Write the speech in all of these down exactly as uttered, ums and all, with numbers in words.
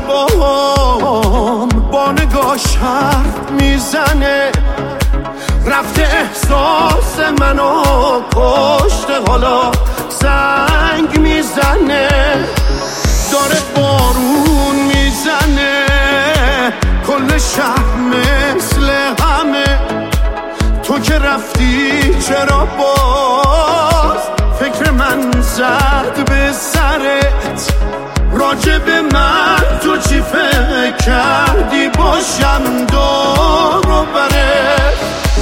باهام با نگاش حرف میزنه، رفته احساس منو کشته، حالا زنگ میزنه، داره بارون میزنه، کل شهر مثل همه. تو که رفتی چرا باز فکر من زد به سرت؟ راجع به من تو چی فکر کردی؟ باشم دور و برت.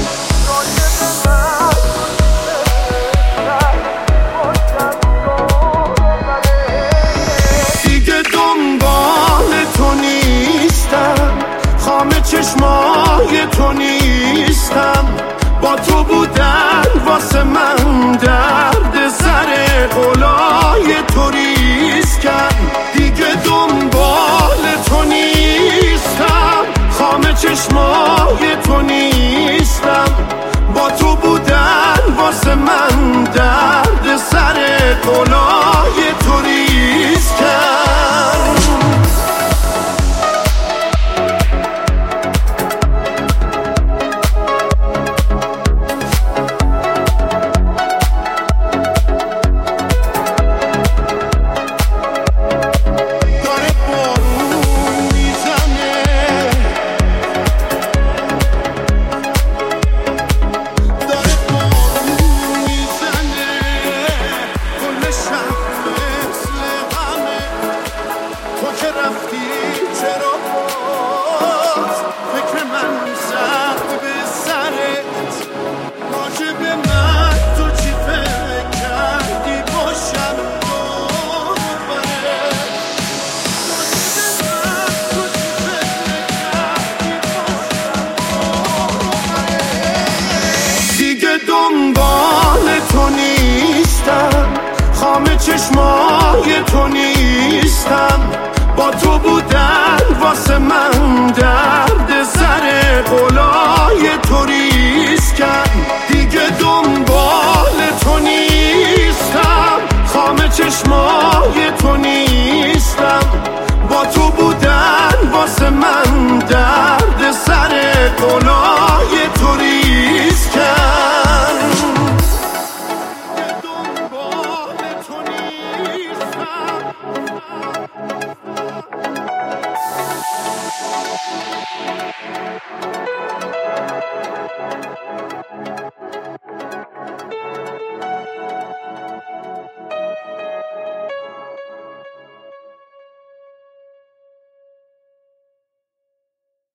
دیگه دنبال تو نیستم، خامه چشمای تو نیستم، با تو بودن واسه من درد سر قلای تو ریسکم. دیگه دنبال تو نیستم، خامه چشمای تو نیستم، با تو بودن واسه من درد سر قلای تو ریسکم. دنبال تو نیستم، خامه چشمای تو نیستم، با تو بودن واسه من درد سر قلای تو ریسکم. دیگه دنبال تو نیستم، خامه چشمای تو نیستم، با تو بودن واسه من درد سر قلای تو ریسکم.